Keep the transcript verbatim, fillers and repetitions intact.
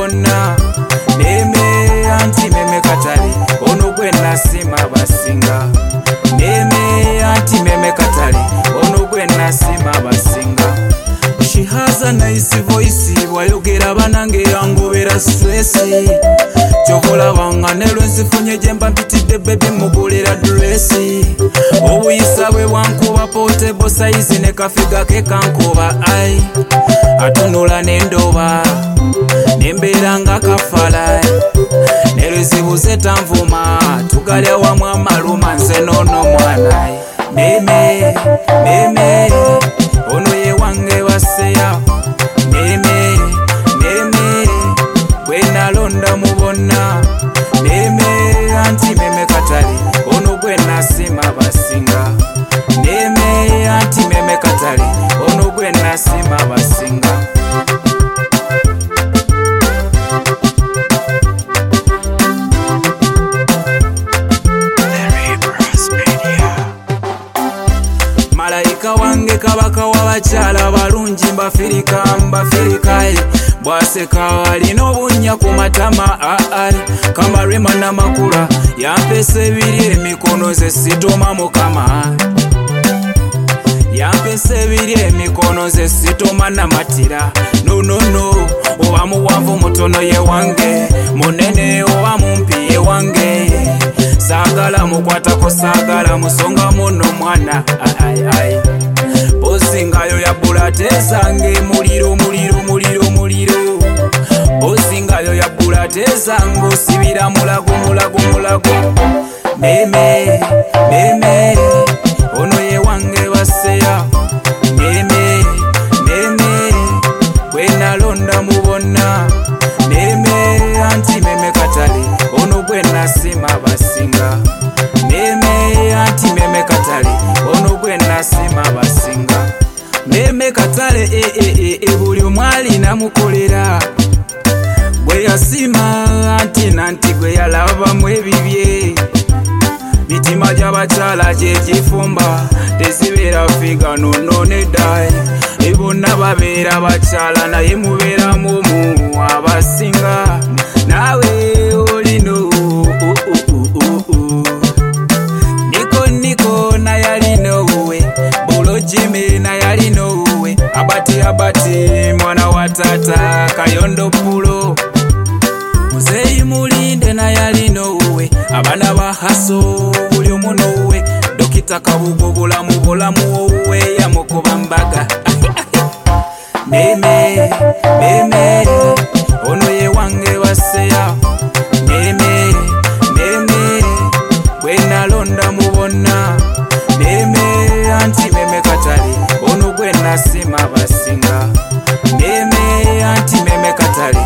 mubona neme anti meme katale ono gwe nasima basinga neme anti meme katale ono gwe nasima basinga. She has a nice voice wayogera banange yangobera stress chokola banga nelo nsifunye jemba mpitide baby mugulira dress obuyisa bwe wankuba portable size ne kafiga ke kankuba ai atunula nendoba nembera nga kafala nelo zibuze tanvuma tugalya wamwe amaluma nze nono mwana meme meme ono ye wange waseya meme meme gwe nalonda mubona meme anti meme katale ono gwe nasima basinga meme anti meme katale ono gwe nasima basinga. Malaika wange kabaka w'abakyala balungi mbafirika mbafirikae bwaseka alina obunya ku matama aai kamarema n'amakula yampesa ebiri emikono ze sitoma mukama yampesa ebiri emikono ze sitoma namatira nonono oba muwanvu mutono ye wange munene oba mumpi ye wange sagala mukwatako sagala musonga muno mwana ai ai osingayo ya bulate zange muliro muliro muliro muliro osingayo ya bulate zango sibira mulago mulago mulago meme meme ono ye wange waseya meme meme gwe nalonda mubona meme anti meme katale ono gwe nasima basinga meme anti meme katale ono gwe nasima basinga meme katale e e e e buli omwali namukolera gwe yasima anti nanti gwe yalaba mu ebibye mitima gy'abakyala gye gifumba tezibeera figa nono neddae ebonna babeera bakyala naye mubeeramu omu abasinga nawe olino niko niko nayalinowe bulojime nayalinowe abati abati mwana wa tata kayondo pulo muzeyi mulinde nayalinowe abana ba haso buli omu nowe dokita kabugo bulamu bulamu wowe yamukuba mbaga meme meme ono ye wange waseya meme meme gwe nalonda mubona meme anti meme katale ono gwe nasima basinga meme anti meme katale